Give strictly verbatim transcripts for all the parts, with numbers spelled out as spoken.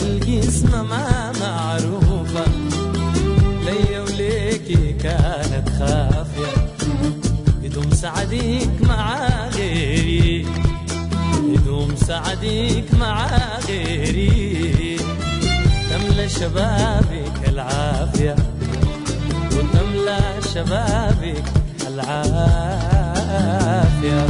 القسمة ما معروفة ليا وليكي كانت خافية، يدوم سعديك مع غيري، يدوم سعديك مع غيري، تملى شبابك العافية وتملى شبابك العافية.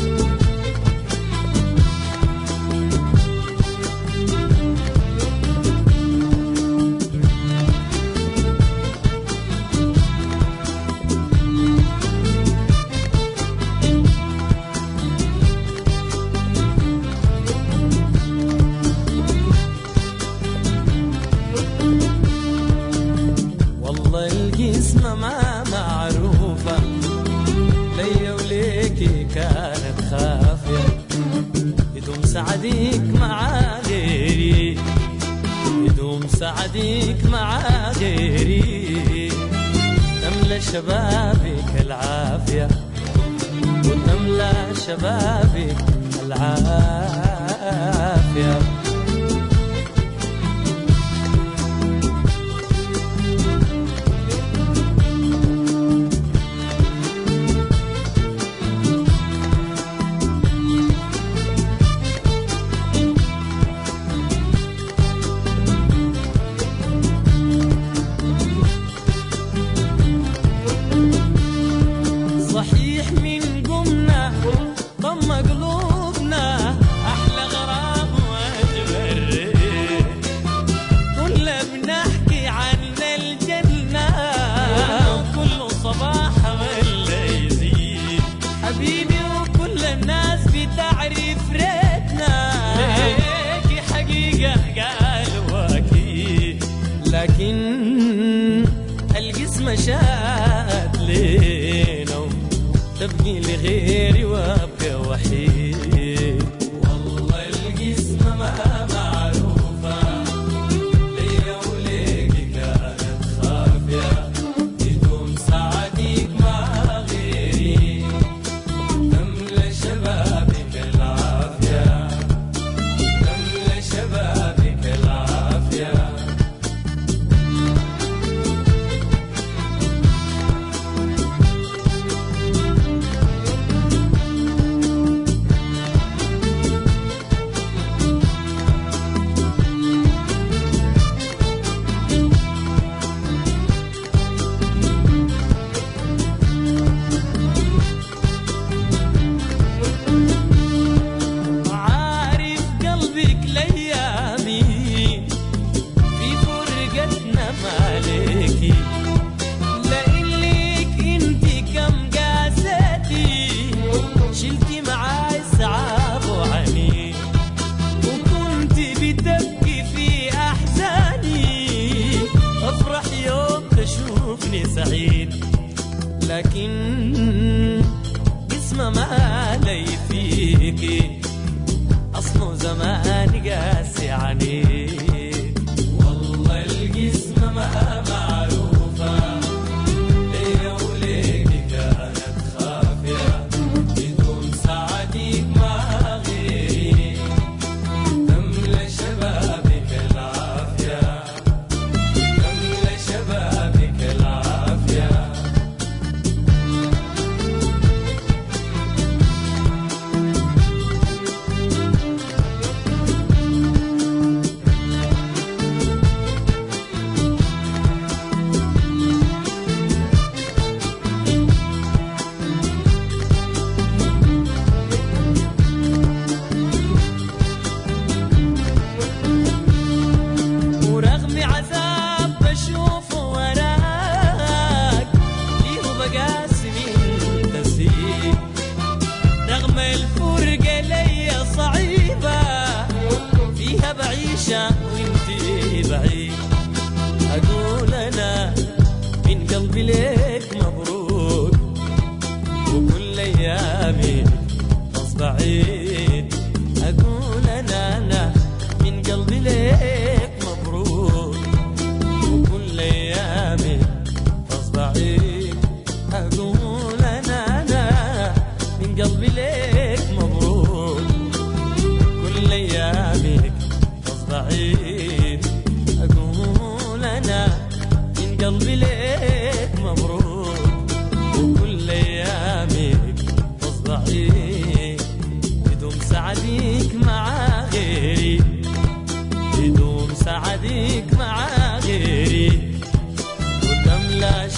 القسمة ما معروفة ليا وليكي كانت خافية، يدوم سعديك مع غيري، يدوم سعديك مع غيري، تملى شبابك العافية وتملى شبابك العافية. صحيح من قمنا ضم قلوبنا أحلى غرام وتبرد، كل بنحكي عن الجنة وكل صباح ولا يزيد حبيبي، وكل الناس بتعرف ريتنا ليكي حقيقة قالوا أكيد، لكن القسمة شاءت لينا تبقي لغيري وابقى وحيد. والله القسمة ما معروفة ليا وليكي كانت خافية، يدوم سعديك مع غيري، تملى شبابك العافية، تملى شبابك العافية. شلتي معاي صعاب وعني وكنت بتبكي في أحزاني، أفرح يوم تشوفني سعيد، لكن قسمة ما لي فيكي أصله زمان قاسي عنيك. والله القسمة ما معروفة ليا وليكي كانت خافية، يدوم سعديك مع غيري، تملى شبابك العافية، تملى شبابك العافية. وانتي بعيد اقول انا من قلبي ليك مبروك، وكل ايامي غصب بعيد اقول انا انا من قلبي ليك مبروك، وكل ايامي غصب بعيد اقول انا انا من قلبي ليك مبروك، كل ايامي بعيد.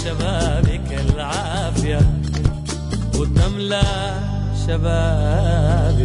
شبابك العافية وتملى شبابك